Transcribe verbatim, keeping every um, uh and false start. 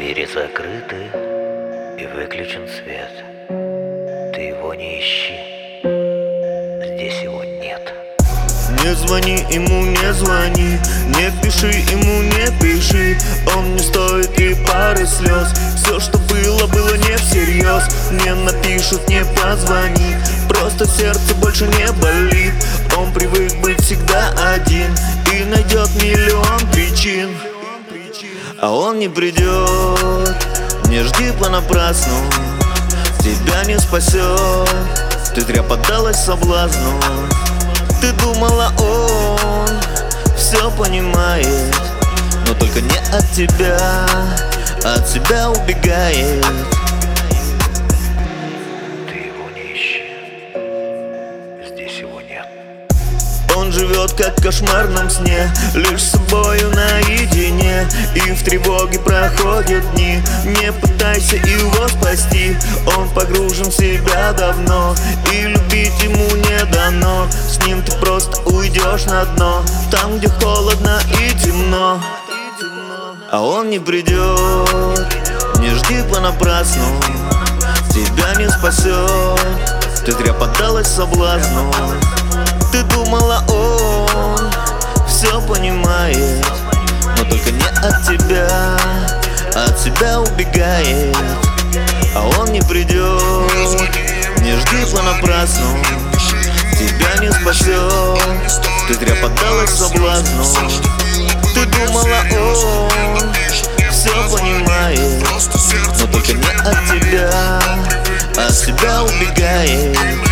Двери закрыты и выключен свет. Ты его не ищи, здесь его нет. Не звони ему, не звони, не пиши ему, не пиши. Он не стоит и пары слез. Все, что было, было не всерьез. Не напишут, не позвони, просто сердце больше не болит. Он привык быть всегда один и найдет миллион причин. А он не придет, не жди понапрасну, тебя не спасет. Ты зря поддалась соблазну. Ты думала, он все понимает, но только не от тебя, от себя убегает. Ты его не ищи, здесь его нет. Он живет как в кошмарном сне, лишь с собою наедине. И в тревоге проходят дни, не пытайся его спасти. Он погружен в себя давно, и любить ему не дано. С ним ты просто уйдешь на дно, там, где холодно и темно. А он не придет, не жди понапрасну, тебя не спасет. Ты зря поддалась соблазну. Ты думала, он все понимает, но только не от тебя, от себя убегает. А он не придет, не жди понапрасну, тебя не спасет. Ты зря поддалась соблазну. Ты думала, он все понимает, но только не от тебя, от себя убегает.